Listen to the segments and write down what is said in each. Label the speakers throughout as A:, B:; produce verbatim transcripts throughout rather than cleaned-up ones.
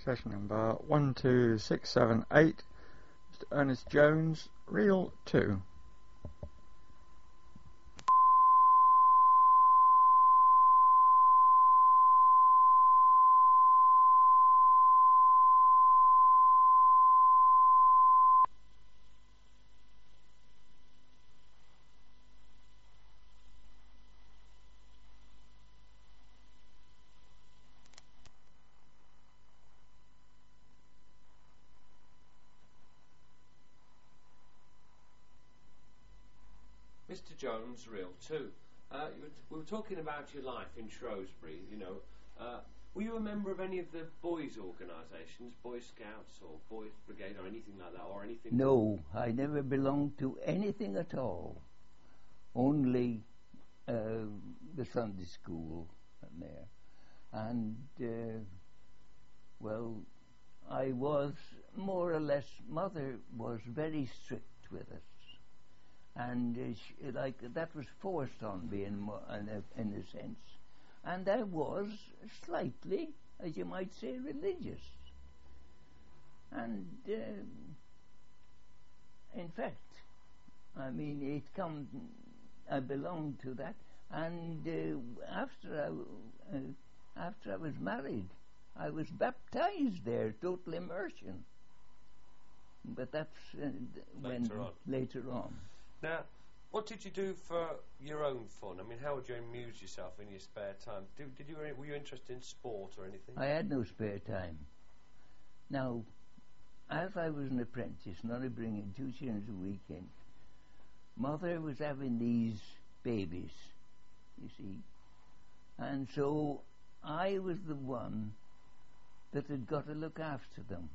A: session number one two six seven eight, Mister Ernest Jones, reel two.
B: Mister Jones, reel two. Uh, you were t- we were talking about your life in Shrewsbury, you know. Uh, were you a member of any of the boys' organisations, Boy Scouts or Boys Brigade or anything like that, or anything?
C: No, I never belonged to anything at all. Only uh, the Sunday school and there. And, uh, well, I was more or less, Mother was very strict with us. And uh, she, like that was forced on me in, mo- in, a, in a sense, and I was slightly, as you might say, religious. And uh, in fact, I mean, it come. I belonged to that, and uh, after I uh, after I was married, I was baptized there, total immersion. But that's uh, when
B: Later on.
C: later on.
B: Now, what did you do for your own fun? I mean, how would you amuse yourself in your spare time? Did, did you were you interested in sport or anything?
C: I had no spare time. Now, as I was an apprentice, and only bringing two shillings a week in, Mother was having these babies, you see, and so I was the one that had got to look after them.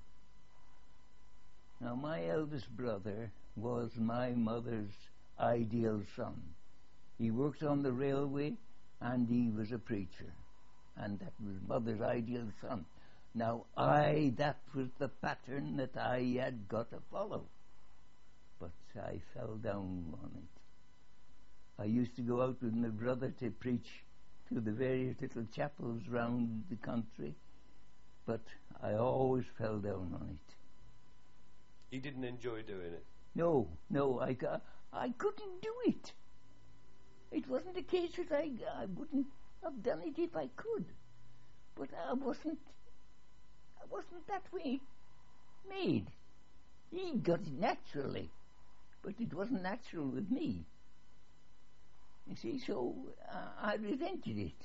C: Now, my eldest brother was my mother's ideal son. He worked on the railway and he was a preacher, and that was mother's ideal son. Now I, that was the pattern that I had got to follow, but I fell down on it. I used to go out with my brother to preach to the various little chapels round the country, but I always fell down on it.
B: You didn't enjoy doing it?
C: No, no, I, ca- I couldn't do it. It wasn't a case that I, I wouldn't have done it if I could. But I wasn't, I wasn't that way made. He got it naturally, but it wasn't natural with me. You see, so uh, I resented it.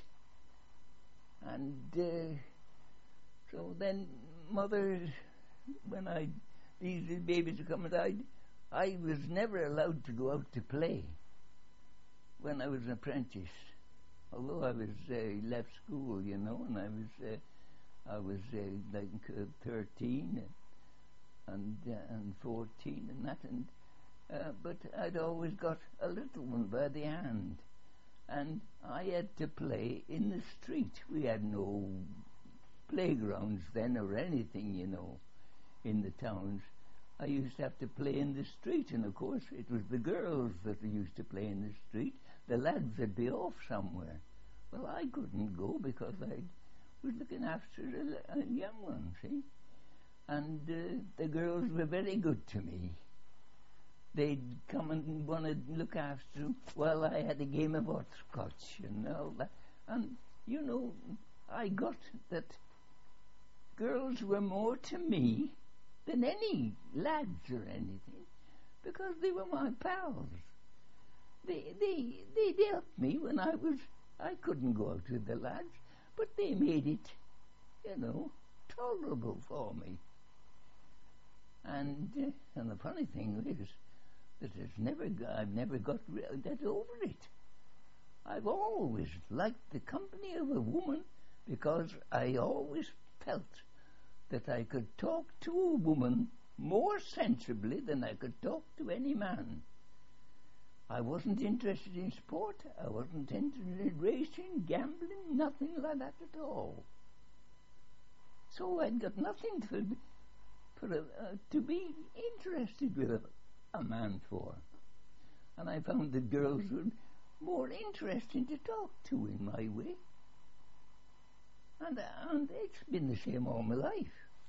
C: And uh, so then Mother, when I, these little babies were coming out, I was never allowed to go out to play when I was an apprentice. Although I was uh, left school, you know, and I was uh, I was uh, like uh, thirteen and uh, and fourteen and that, and uh, but I'd always got a little one by the hand, and I had to play in the street. We had no playgrounds then or anything, you know, in the towns. I used to have to play in the street, and of course it was the girls that used to play in the street. The lads would be off somewhere. Well, I couldn't go because I was looking after a, a young one, see? And uh, the girls were very good to me. They'd come and want to look after them while I had a game of hopscotch and all that. And, you know, I got that girls were more to me than any lads or anything, because they were my pals. They they they helped me when I was I couldn't go out with the lads, but they made it, you know, tolerable for me. And uh, and the funny thing is that it's never I've never got re- that over it. I've always liked the company of a woman because I always felt that I could talk to a woman more sensibly than I could talk to any man. I wasn't interested in sport, I wasn't interested in racing, gambling, nothing like that at all. So I'd got nothing to, for a, uh, to be interested with a, a man for. And I found that girls were more interesting to talk to in my way. And, uh, and it's been the same all my life.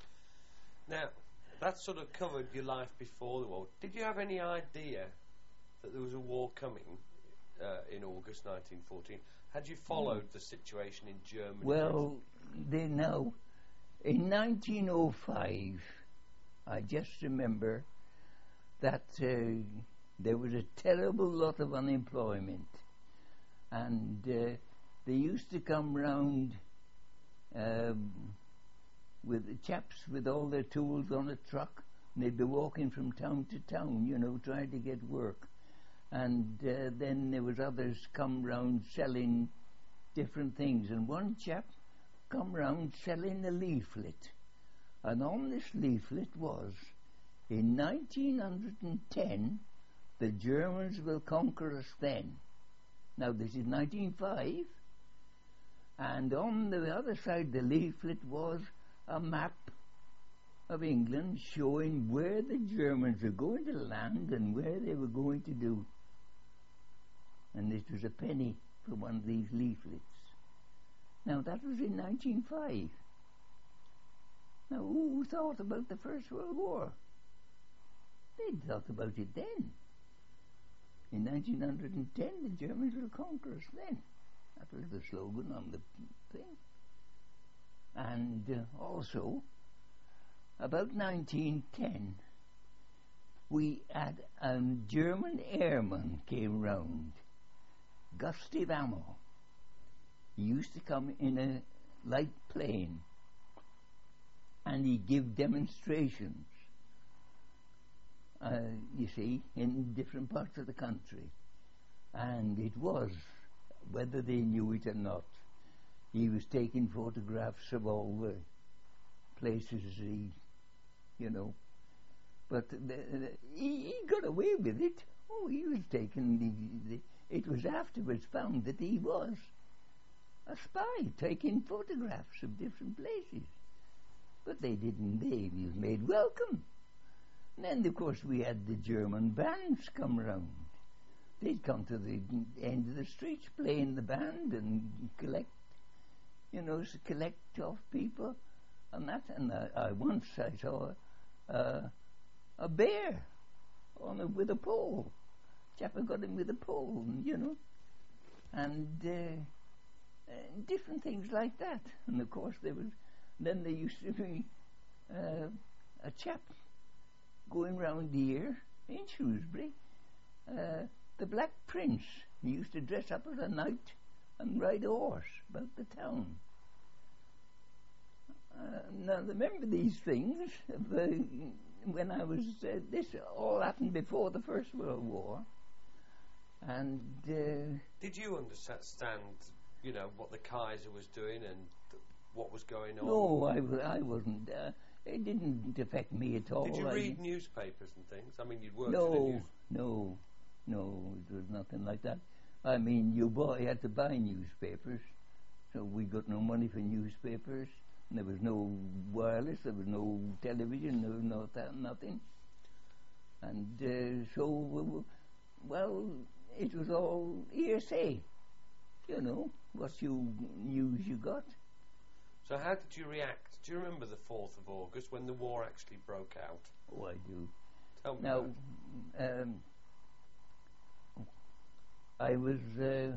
B: Now, that sort of covered your life before the war. Did you have any idea that there was a war coming uh, in August nineteen fourteen? Had you followed the situation in Germany?
C: Well, they know. In nineteen oh five, I just remember that uh, there was a terrible lot of unemployment. And uh, they used to come round um, with the chaps with all their tools on a truck, and they'd be walking from town to town, you know, trying to get work. And uh, then there was others come round selling different things. And one chap come round selling a leaflet. And on this leaflet was, in nineteen ten, the Germans will conquer us then. Now this is nineteen oh five, and on the other side of the leaflet was a map of England showing where the Germans were going to land and where they were going to do. And it was a penny for one of these leaflets. Now that was in nineteen oh five. Now who thought about the First World War? They thought about it then. In nineteen ten, the Germans will conquer us then. That was the slogan on the thing. And uh, also, about nineteen ten, we had a German airman came round, Gustav Ammo. He used to come in a light plane, and he'd give demonstrations. Uh, you see, in different parts of the country. And it was, whether they knew it or not, he was taking photographs of all the places he, you know. But the, the, he, he got away with it. Oh, he was taking the, the... It was afterwards found that he was a spy taking photographs of different places. But they didn't, they, he was made welcome. And then, of course, we had the German bands come round. They'd come to the end of the streets playing the band and collect, you know, collect off people and that. And I, I once I saw uh, a bear on a, with a pole. Chap had got him with a pole, and, you know, and uh, uh, different things like that. And of course, there was. Then there used to be uh, a chap going round here in Shrewsbury, uh, the Black Prince. He used to dress up as a knight and ride a horse about the town. Uh, now, remember these things, uh, when I was, uh, this all happened before the First World War. And uh,
B: did you understand, you know, what the Kaiser was doing and th- what was going on?
C: No, I, w- I wasn't. Uh, it didn't affect me at all.
B: Did you
C: I
B: read newspapers and things? I mean, you'd worked
C: no,
B: in the news.
C: No, no, it was nothing like that. I mean, you boy had to buy newspapers, so we got no money for newspapers. And there was no wireless, there was no television, there was no that, nothing. And uh, so, well, it was all hearsay, you know, what you news you got.
B: So how did you react? Do you remember the fourth of August when the war actually broke out?
C: Oh, I do.
B: Tell me
C: now,
B: about it.
C: Um, I was uh,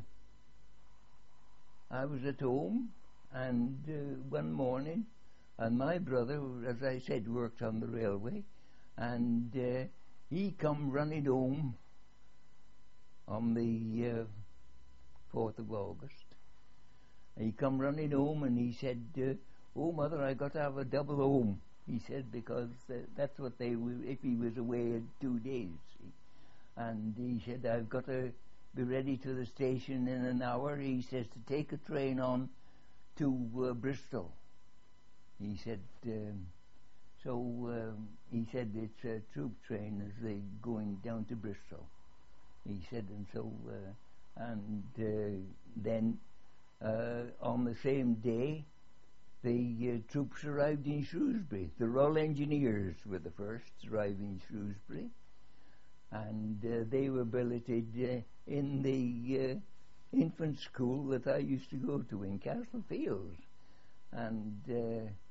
C: I was at home, and uh, one morning, and my brother, as I said, worked on the railway, and uh, he come running home on the uh, fourth of August. He come running home and he said, uh, "Oh, mother, I got to have a double home." He said, because uh, that's what they w- if he was away in two days. See? And he said, "I've got to be ready to the station in an hour." He says, "to take a train on to uh, Bristol." He said, um, so um, he said it's a troop train as they going down to Bristol. He said, and so, uh, and uh, then uh, on the same day, the uh, troops arrived in Shrewsbury. The Royal Engineers were the first to arrive in Shrewsbury, and uh, they were billeted uh, in the uh, infant school that I used to go to in Castlefields. And uh,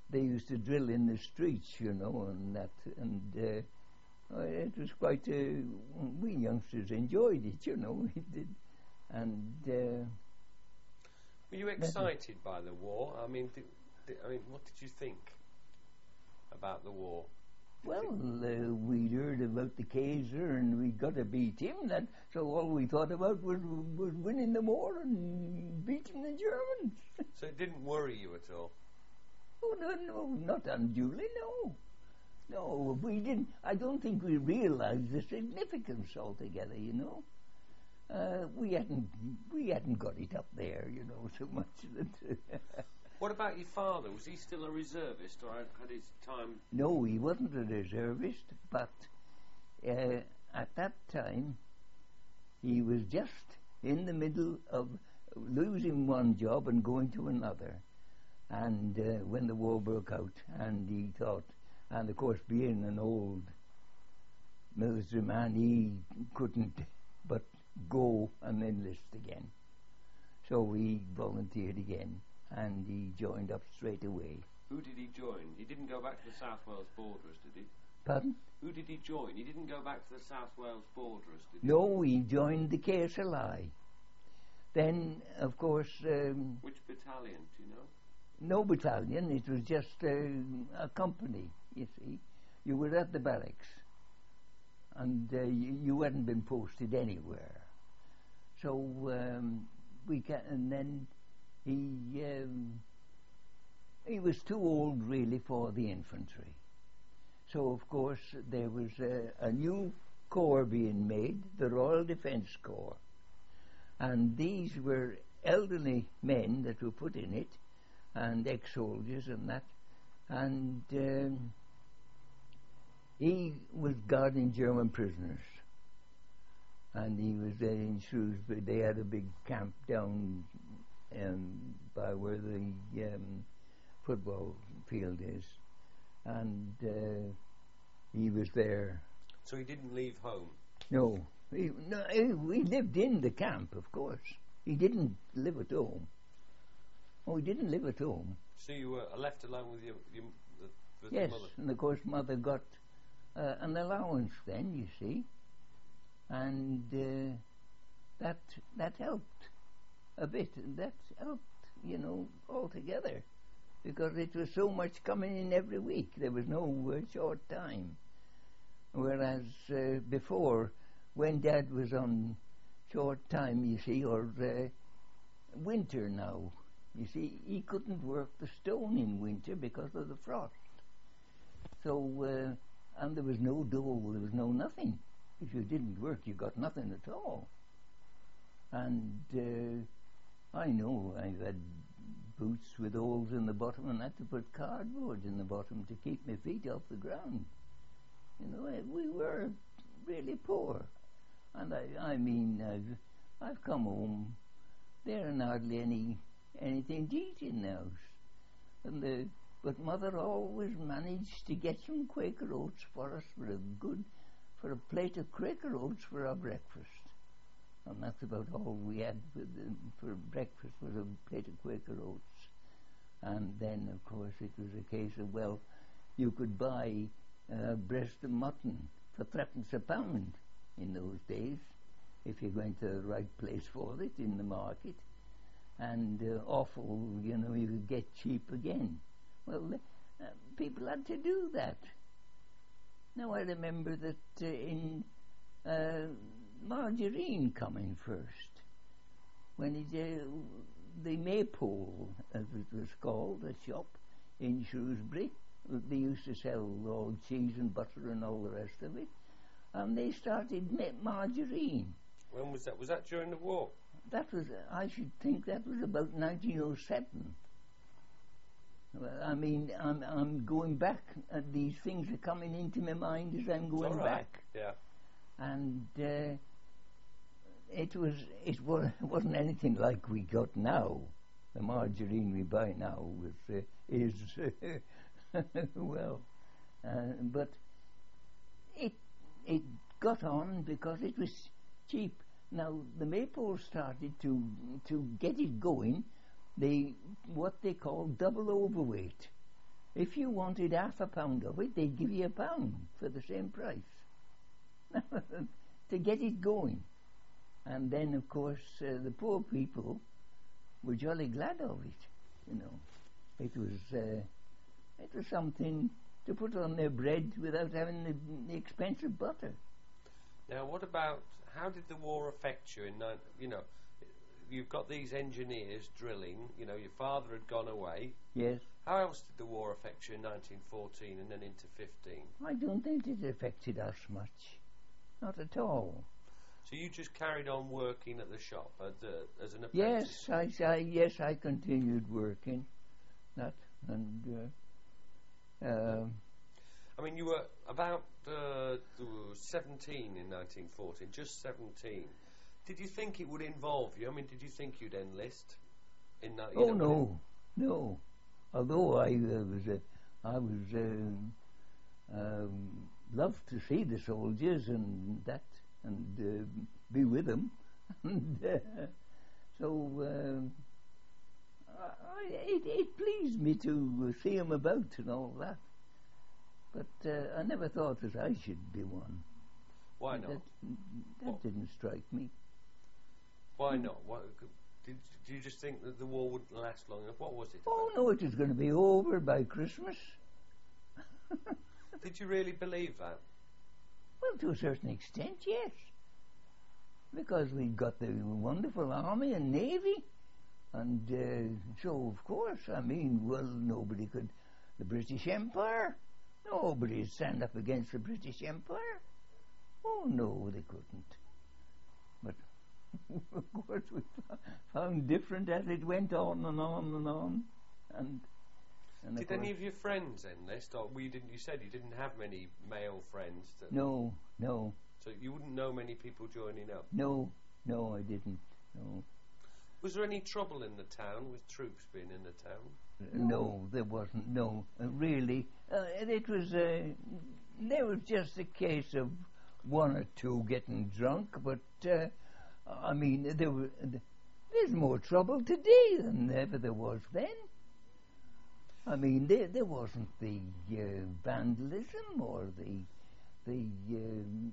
C: they used to drill in the streets, you know, and that, and uh, it was quite. Uh, we youngsters enjoyed it, you know, we did, and. Uh,
B: Were you excited by the war? I mean, did, did, I mean, what did you think about the war?
C: Well, uh, we'd heard about the Kaiser and we got to beat him. That so all we thought about was was winning the war and beating the Germans.
B: So it didn't worry you at all?
C: Oh no, no, not unduly. No, no, we didn't. I don't think we realised the significance altogether. You know, uh, we hadn't we hadn't got it up there. You know, so much that.
B: What about your father? Was he still a reservist, or had his time?
C: No, he wasn't a reservist, but uh, at that time he was just in the middle of losing one job and going to another. And uh, when the war broke out, and he thought, and of course being an old military man, he couldn't but go and enlist again. So he volunteered again. And he joined up straight away.
B: Who did he join? He didn't go back to the South Wales Borderers, did he?
C: Pardon?
B: Who did he join? He didn't go back to the South Wales Borderers, did he?
C: No, he joined the K S L I. Then, of course... Um,
B: Which battalion, do you know?
C: No battalion, it was just uh, a company, you see. You were at the barracks. And uh, you, you hadn't been posted anywhere. So, um, we ca- and then... He um, he was too old really for the infantry. So of course there was a, a new corps being made, the Royal Defence Corps. And these were elderly men that were put in it, and ex-soldiers and that. And um, he was guarding German prisoners. And he was there in Shrewsbury. They had a big camp down Um, by where the um, football field is, and uh, he was there.
B: So he didn't leave home?
C: No, he, no, he, we lived in the camp, of course. He didn't live at home. Oh, he didn't live at home.
B: So you were left alone with your, your the, with
C: yes,
B: the mother?
C: And of course mother got uh, an allowance then, you see, and uh, that that helped a bit, and that helped, you know, altogether, because it was so much coming in every week. There was no uh, short time. Whereas uh, before, when Dad was on short time, you see, or uh, winter now, you see, he couldn't work the stone in winter because of the frost. So, uh, and there was no dole, there was no nothing. If you didn't work, you got nothing at all. And uh, I know I've had boots with holes in the bottom and had to put cardboard in the bottom to keep my feet off the ground. You know, we were really poor. And I, I mean, I've, I've come home, there ain't hardly any, anything to eat in the house. And the, but Mother always managed to get some Quaker oats for us for a good, for a plate of Quaker oats for our breakfast. And that's about all we had for, the, for breakfast was a plate of Quaker oats. And then, of course, it was a case of, well, you could buy uh, breast of mutton for threepence a pound in those days, if you went to the right place for it in the market. And uh, awful, you know, you could get cheap again. Well, uh, people had to do that. Now, I remember that uh, in... Uh, margarine coming first, when it, uh, the Maypole, as it was called, a shop in Shrewsbury, they used to sell all cheese and butter and all the rest of it, and they started ma- margarine.
B: When was that? Was that during the war?
C: That was, I should think that was about nineteen oh seven. Well, I mean, I'm, I'm going back, uh, these things are coming into my mind as I'm going
B: all right.
C: back.
B: Yeah.
C: And uh, it was it was, wasn't anything like we got now. The margarine we buy now was, uh, is uh, well, uh, but it it got on because it was cheap. Now the Maypole started to to get it going. They what they call double overweight. if you wanted half a pound of it, they'd give you a pound for the same price to get it going. And then, of course, uh, the poor people were jolly glad of it. You know, it was uh, it was something to put on their bread without having the, the expensive butter.
B: Now, what about, how did the war affect you? In ni- you know, you've got these engineers drilling. You know, your father had gone away.
C: Yes.
B: How else did the war affect you in nineteen fourteen and then into fifteen?
C: I don't think it affected us much, not at all.
B: So you just carried on working at the shop as, a, as an apprentice?
C: Yes, I, I yes I continued working, that and. Uh, um,
B: I mean, you were about uh, seventeen in nineteen fourteen, just seventeen. Did you think it would involve you? I mean, did you think you'd enlist in that?
C: Oh no, no. Although I uh, was, uh, I was um, um, loved to see the soldiers and that, and uh, be with them, and uh, so uh, I, it, it pleased me to see them about and all that. But uh, I never thought that I should be one.
B: Why not?
C: That, that didn't strike me.
B: Why not? What, did, did you just think that the war wouldn't last long enough? What was it
C: Oh
B: about?
C: no, it was going to be over by Christmas.
B: Did you really believe that?
C: Well, to a certain extent, yes. Because we'd got the wonderful army and navy, and uh, so of course, I mean, well, nobody could. The British Empire. Nobody would stand up against the British Empire. Oh, no, they couldn't. But, of course, we found different as it went on and on and on. And, and
B: Did any of your friends enlist? Or we didn't? You said you didn't have many male friends. That
C: no, no.
B: So you wouldn't know many people joining up?
C: No, no, I didn't. No.
B: Was there any trouble in the town with troops being in the town?
C: No, there wasn't. No, uh, really, uh, it was. Uh, there was just a case of one or two getting drunk, but uh, I mean, there were. Uh, there's more trouble today than ever there was then. I mean, there there wasn't the uh, vandalism or the the um,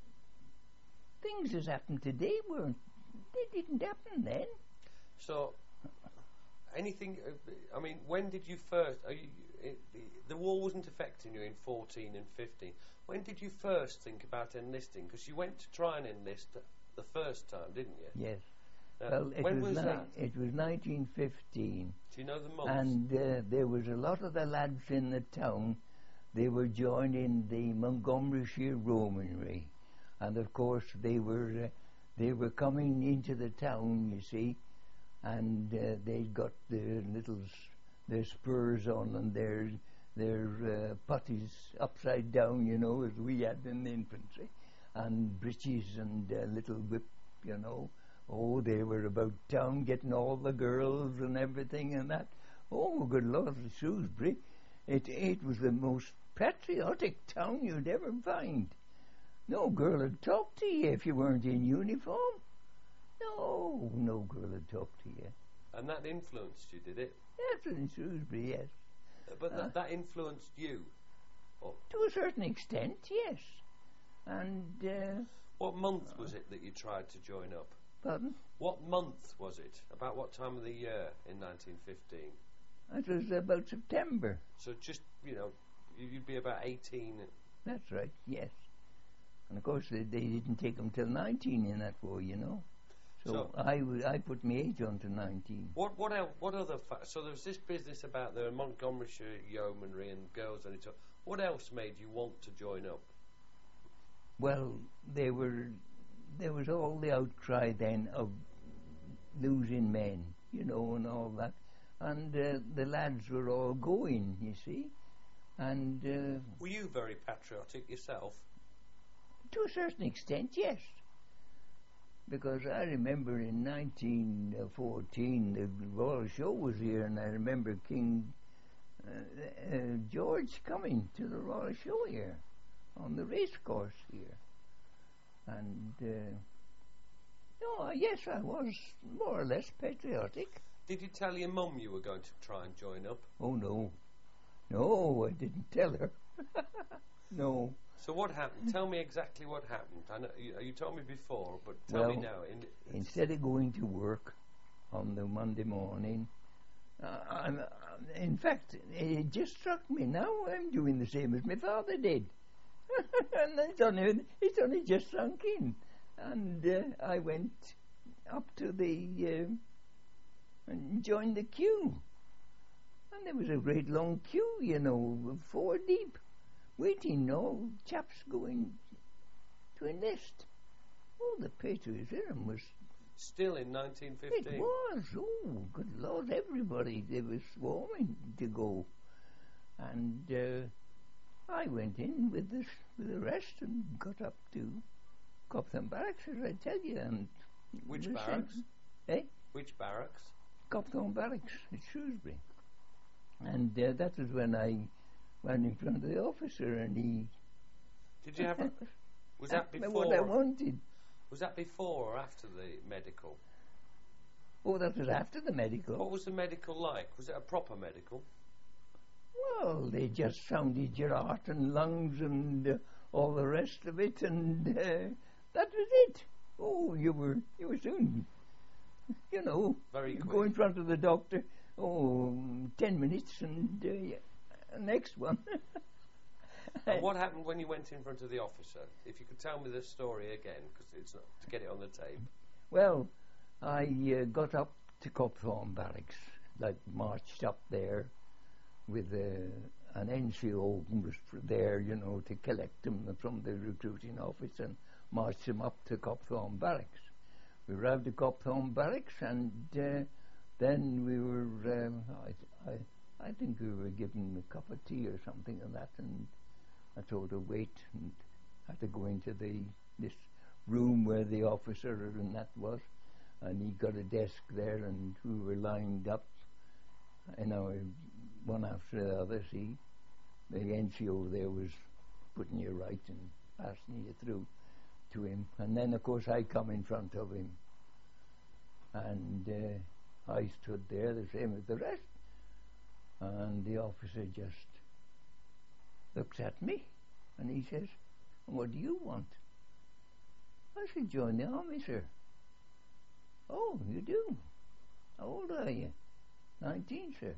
C: things that happen today weren't. They didn't happen then.
B: So. Anything, uh, I mean, when did you first, are you, it, the war wasn't affecting you in fourteen and fifteen. When did you first think about enlisting? Because you went to try and enlist the first time, didn't you?
C: Yes.
B: Uh,
C: Well, it
B: when
C: was,
B: was
C: ni-
B: that?
C: it was nineteen fifteen.
B: Do you know the months?
C: And uh, there was a lot of the lads in the town. They were joining the Montgomeryshire Yeomanry, and of course they were uh, they were coming into the town. You see. And uh, they'd got their little s- their spurs on and their their uh, putties upside down, you know, as we had in the infantry, and breeches and uh, little whip, you know. Oh, they were about town getting all the girls and everything and that. Oh, good Lord, Shrewsbury, it it was the most patriotic town you'd ever find. No girl would talk to you if you weren't in uniform. No, no girl would talk to you.
B: And that influenced you, did it?
C: Yes, in Shrewsbury, yes.
B: Uh, But
C: Uh,
B: that, that influenced you? Or
C: To a certain extent, yes. And, uh,
B: what month was it that you tried to join up?
C: pardon?
B: What month was it? About what time of the year in nineteen fifteen?
C: It was about September.
B: So just, you know, you- you'd be about eighteen.
C: That's right, yes. And of course, they, they didn't take them till nineteen in that war, you know. So,
B: So-
C: I, w- I put my age on to nineteen.
B: What what else, what other fa- so there was this business about the Montgomeryshire Yeomanry and girls and it. What else made you want to join up?
C: Well, they were, there was all the outcry then of losing men, you know, and all that. And uh, the lads were all going, you see. And uh,
B: Were you very patriotic yourself?
C: to a certain extent, yes. Because I remember in nineteen fourteen, the Royal Show was here, and I remember King uh, uh, George coming to the Royal Show here, on the racecourse here. And, uh, no, yes, I was more or less patriotic.
B: Did you tell your mum you were going to try and join up?
C: Oh, no. No, I didn't tell her. No.
B: So what happened? Tell me exactly what happened. I know you, you told me before, but tell
C: Well,
B: me now. In,
C: Instead of going to work on the Monday morning, uh, I'm, uh, in fact, it just struck me. Now I'm doing the same as my father did. And it's only, it's only just sunk in. And uh, I went up to the, uh, and joined the queue. And there was a great long queue, you know, four deep, waiting, no chaps going to enlist. Oh, the patriotism was...
B: Still in nineteen fifteen?
C: It was. Oh, good Lord, everybody, they were swarming to go. And uh, I went in with, this, with the rest and got up to Coptham Barracks, as I tell you. And
B: Which
C: was
B: barracks?
C: sent- Eh?
B: Which barracks?
C: Coptham Barracks at Shrewsbury. And uh, that was when I went in front of the officer and he...
B: Did you have a... Was that
C: asked me
B: before...
C: what I wanted.
B: Was that before or after the medical?
C: Oh, that was after the medical.
B: What was the medical like? Was it a proper medical?
C: Well, they just sounded your heart and lungs and uh, all the rest of it, and uh, that was it. Oh, you were you were soon, you know,
B: Very
C: you
B: quick.
C: go in front of the doctor. Oh, ten minutes, and uh, yeah, next one.
B: And what happened when you went in front of the officer? If you could tell me the story again, because it's not to get it on the tape.
C: Well, I uh, got up to Copthorne Barracks, like marched up there with uh, an N C O who was there, you know, to collect them from the recruiting office and march them up to Copthorne Barracks. We arrived at Copthorne Barracks, and uh, then we were, um, I, I, I think we were given a cup of tea or something like that, and I told her wait, and had to go into the this room where the officer and that was, and he got a desk there, and we were lined up, you know, one after the other. See, the N C O there was putting you right and passing you through to him, and then of course I come in front of him, and uh, I stood there the same as the rest, and the officer just looks at me, and he says, "What do you want?" I said, "Join the army, sir." "Oh, you do? How old are you?" nineteen, sir."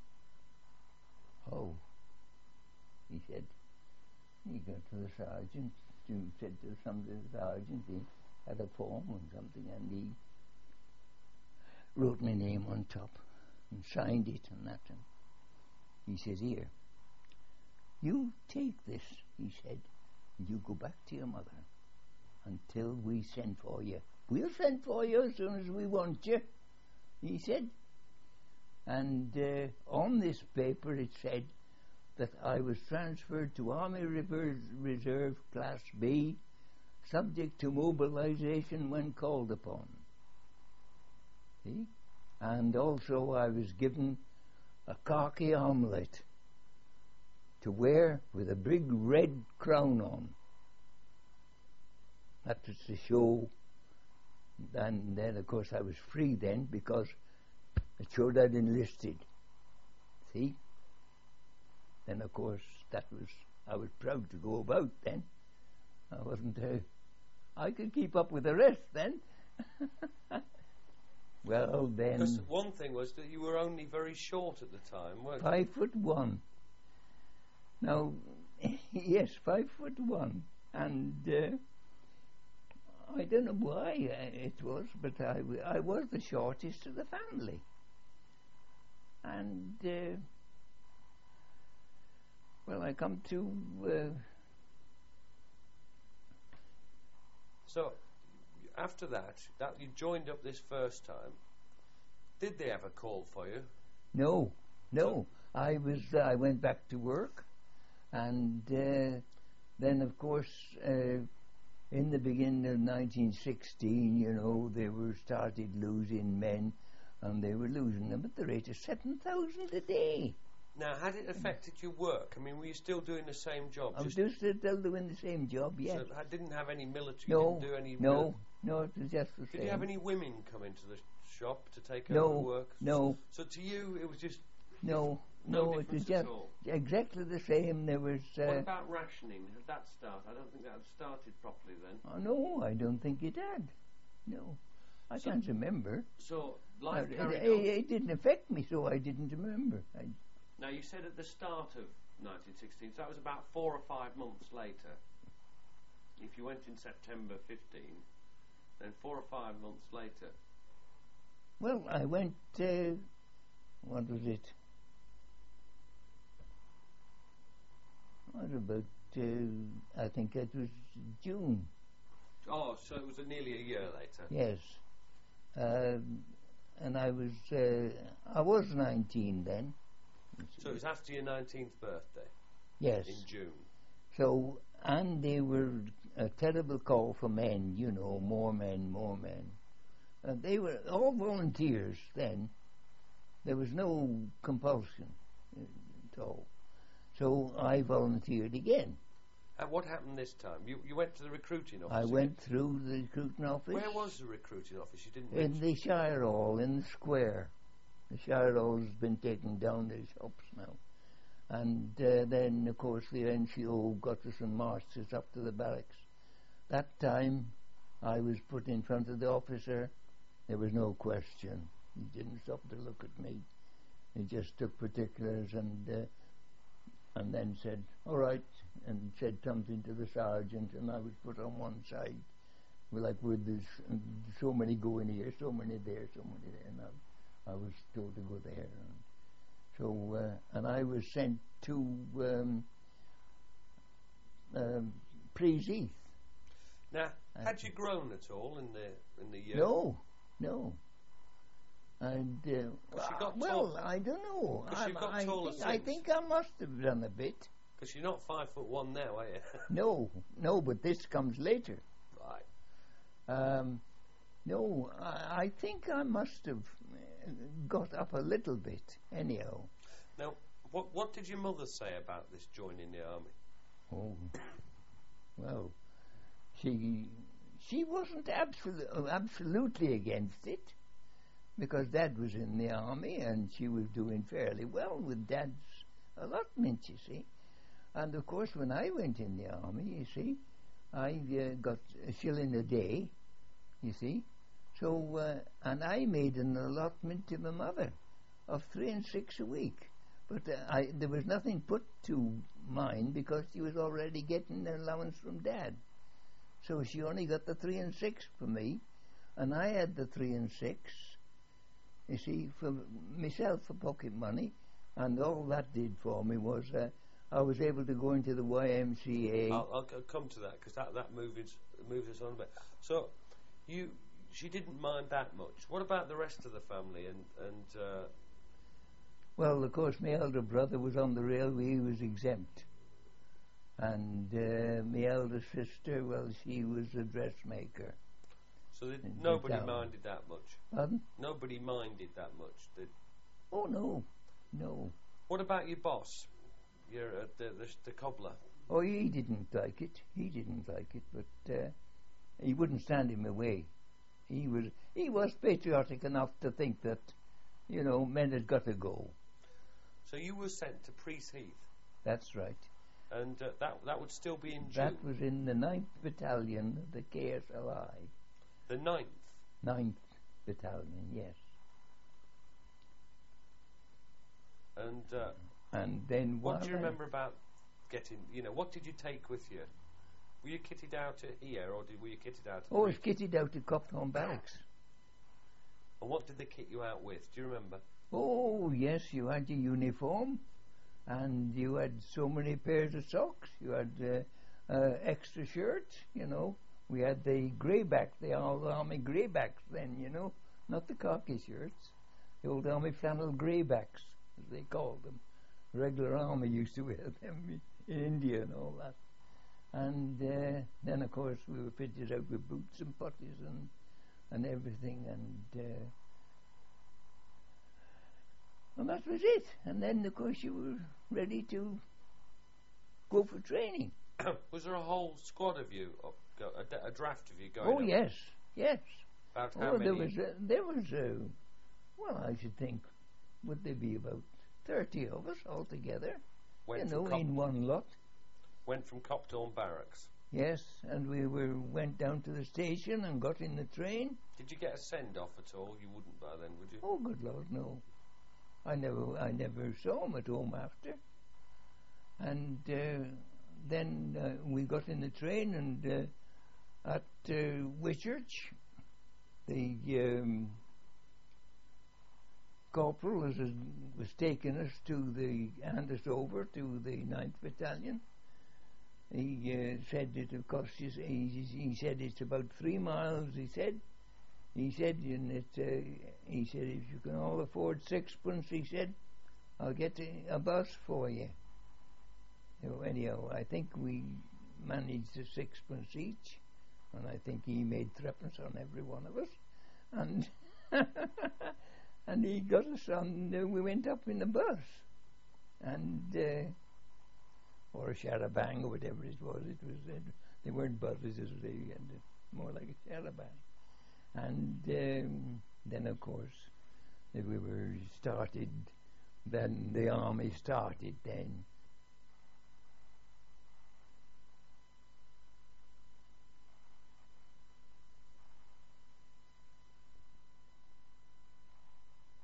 C: "Oh," he said. He got to the sergeant, who said to some to the sergeant, he had a form or something, and he wrote my name on top and signed it and that. And he says, "Here, you take this," he said, "and you go back to your mother until we send for you. We'll send for you as soon as we want you," he said. And uh, on this paper it said that I was transferred to Army Reserve, Reserve Class B, subject to mobilization when called upon. See? And also I was given a khaki armlet to wear with a big red crown on. That was to show. And then of course I was free then, because it showed I'd enlisted. See? Then of course that was, I was proud to go about then. I wasn't, uh, I could keep up with the rest then. Well then...
B: Because one thing was that you were only very short at the time, weren't you?
C: Five foot one. Now, yes, five foot one. And uh, I don't know why uh, it was, but I, w- I was the shortest of the family. And, uh, well, I come to... Uh,
B: So, after that, that you joined up this first time, did they ever call for you?
C: no, no. I was. Uh, I went back to work, and uh, then, of course, uh, in the beginning of nineteen sixteen, you know, they were started losing men, and they were losing them at the rate of seven thousand a day.
B: Now, had it affected your work? I mean, were you still doing the same job?
C: I was just still doing the same job, yes.
B: So ha- didn't have any military,
C: No,
B: didn't do any...
C: no,
B: mili-
C: no, it was just the
B: Did
C: same.
B: you have any women come into the shop to take
C: No,
B: over work?
C: no.
B: So to you, it was just
C: No,
B: No
C: no, it was
B: difference
C: just
B: at all.
C: exactly the same. There was.
B: What
C: Uh,
B: about rationing? Had that started? I don't think that had started properly then.
C: oh, no, I don't think it had. No, I
B: So-
C: can't remember.
B: So
C: Uh,
B: life
C: it,
B: carried
C: it,
B: on.
C: it didn't affect me, so I didn't remember. I,
B: Now you said at the start of nineteen sixteen, so that was about four or five months later. If you went in September fifteen, then four or five months later.
C: well, I went. Uh, what was it? What about? Uh, I think it was June.
B: Oh, so it was a nearly a year later.
C: Yes, um, and I was. Uh, I was nineteen then.
B: So it was after your nineteenth birthday
C: Yes.
B: in June.
C: So, and they were a terrible call for men, you know, more men, more men. And they were all volunteers then. There was no compulsion uh, at all. So I volunteered again.
B: And what happened this time? You you went to the recruiting office.
C: I
B: again?
C: went through the recruiting office.
B: Where was the recruiting office? You didn't
C: In
B: mention.
C: the Shire Hall, in the square. The Shire Hall has been taken down, there's shops now. And uh, then, of course, the N C O got us in marches up to the barracks. That time, I was put in front of the officer. There was no question. He didn't stop to look at me. He just took particulars and uh, and then said, all right, and said something to the sergeant, and I was put on one side. Well, like, with this, uh, so many going here, so many there, so many there. And I, I was told to go there. And so, uh, and I was sent to um, um, Prees Heath.
B: Now, had you grown at all in the in the year?
C: No, no. And uh,
B: Because you got
C: well,
B: tall-
C: I don't know.
B: 'Cause you
C: I'm-
B: got
C: I
B: taller
C: think, I
B: since.
C: think I must have done a bit.
B: Because you're not five foot one now, are you?
C: No, no, but this comes later.
B: Right.
C: Um, no, I, I think I must have uh, got up a little bit, anyhow.
B: Now, what what did your mother say about this joining the army?
C: Oh, well, she she wasn't absolu- absolutely against it, because Dad was in the army and she was doing fairly well with Dad's allotment, you see. And of course, when I went in the army, you see, I uh, got a shilling a day, you see. So, uh, and I made an allotment to my mother of three and six a week. But uh, I, there was nothing put to mine because she was already getting an allowance from Dad. So she only got the three and six for me, and I had the three and six, you see, for myself for pocket money, and all that did for me was uh, I was able to go into the Y M C A.
B: I'll, I'll, I'll come to that because that that moves moves us on a bit. So, you she didn't mind that much. What about the rest of the family and and uh,
C: Well, of course, my elder brother was on the railway, he was exempt. And uh, my elder sister, well, she was a dressmaker.
B: so that
C: In
B: nobody
C: town.
B: minded that much?
C: Pardon?
B: Nobody minded that much. Did,
C: Oh, no, no.
B: what about your boss? Your uh, the, the the cobbler.
C: Oh, he didn't like it. He didn't like it, but uh, he wouldn't stand in my way. He was he was patriotic enough to think that, you know, men had got to go.
B: So you were sent to Prees Heath,
C: That's right.
B: and uh, that that would still be in June.
C: That was in the ninth Battalion of the K S L I.
B: The ninth.
C: ninth Battalion, yes.
B: And uh,
C: And then
B: what
C: while
B: do you
C: I-
B: remember about getting? You know, what did you take with you? Were you kitted out at here, or did, were you kitted out? At
C: Oh, I was
B: Prees?
C: kitted out at Copthorne Barracks.
B: And what did they kit you out with? Do you remember?
C: Oh, yes, you had your uniform, and you had so many pairs of socks. You had uh, uh, extra shirts, you know. We had the greyback, the old army greybacks then, you know, not the khaki shirts. The old army flannel greybacks, as they called them. Regular army used to wear them in India and all that. And uh, then, of course, we were fitted out with boots and puttees and and everything, and uh, and that was it. And then, of course, you were ready to go for training.
B: Was there a whole squad of you, of go, a, d- a draft of you going?
C: Oh
B: up?
C: yes, yes.
B: About how
C: Oh,
B: many?
C: there was uh, there was uh, well, I should think, would there be about thirty of us altogether.
D: Went
C: you
D: from
C: know,
D: Cop-
C: in one lot.
D: Went from Copthorne Barracks.
C: Yes, and we were went down to the station and got in the train.
D: Did you get a send off at all? You wouldn't by then, would you?
C: Oh, good Lord, no. I never, I never saw him at home after. And uh, then uh, we got in the train, and uh, at uh, Whitchurch, the um, corporal was, was taking us to the, hand us over to the ninth Battalion. He uh, said it would cost you, he, he said it's about three miles, he said. He said, and it, uh, he said, if you can all afford sixpence, he said, I'll get a, a bus for you. So anyhow, I think we managed a sixpence each, and I think he made threepence on every one of us. And and he got us on, uh, we went up in the bus. And... Uh, or a charabanc or whatever it was. It was uh, they weren't buses, as they and uh, more like a charabanc. And um, then, of course, if we were started. Then the army started. Then